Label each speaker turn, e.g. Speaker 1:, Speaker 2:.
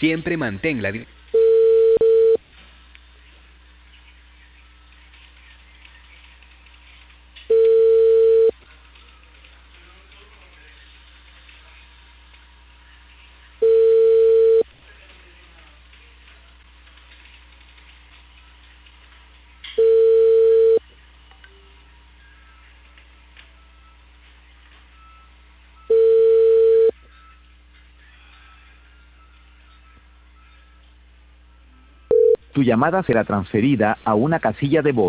Speaker 1: Siempre mantén la...
Speaker 2: Tu llamada será transferida a una casilla de voz.